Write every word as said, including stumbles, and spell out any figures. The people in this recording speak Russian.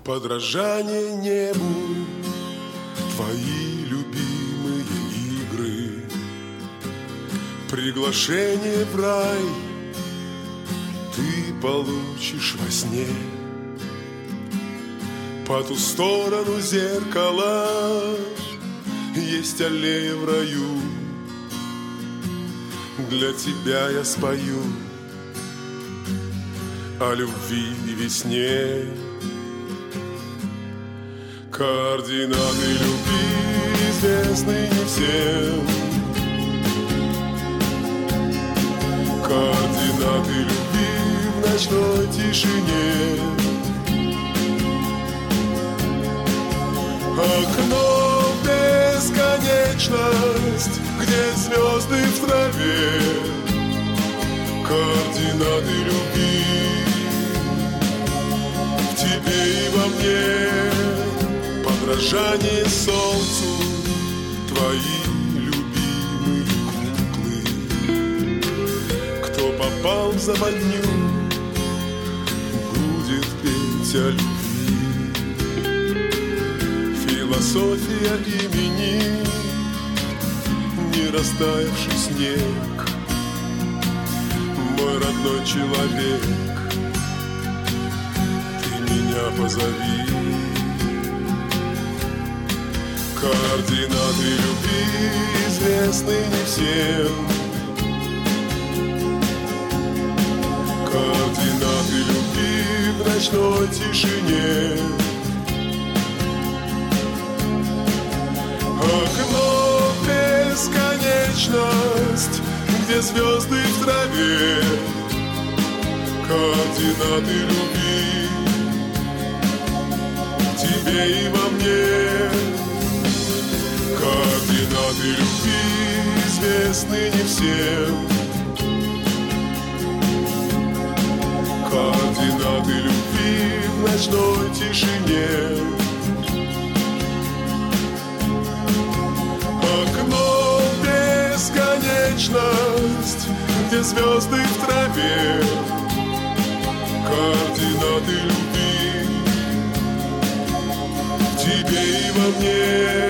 подражание небу, твои любимые игры, приглашение в рай ты получишь во сне. По ту сторону зеркала есть аллея в раю, для тебя я спою о любви и весне. Координаты любви известны не всем, координаты любви в ночной тишине. Окно в бесконечность, где звезды в траве, координаты любви в тебе и во мне. Подражание солнцу, твои любимые куклы. Кто попал в западню, будет петь о любви. Философия имени, не растаявший снег. Мой родной человек, ты меня позови. Координаты любви известны не всем, координаты любви в ночной тишине. Окно в бесконечность, где звезды в траве, координаты любви в тебе и во мне. Координаты любви известны не всем, координаты любви в ночной тишине. Окно в бесконечность, где звезды в траве, координаты любви в тебе и во мне.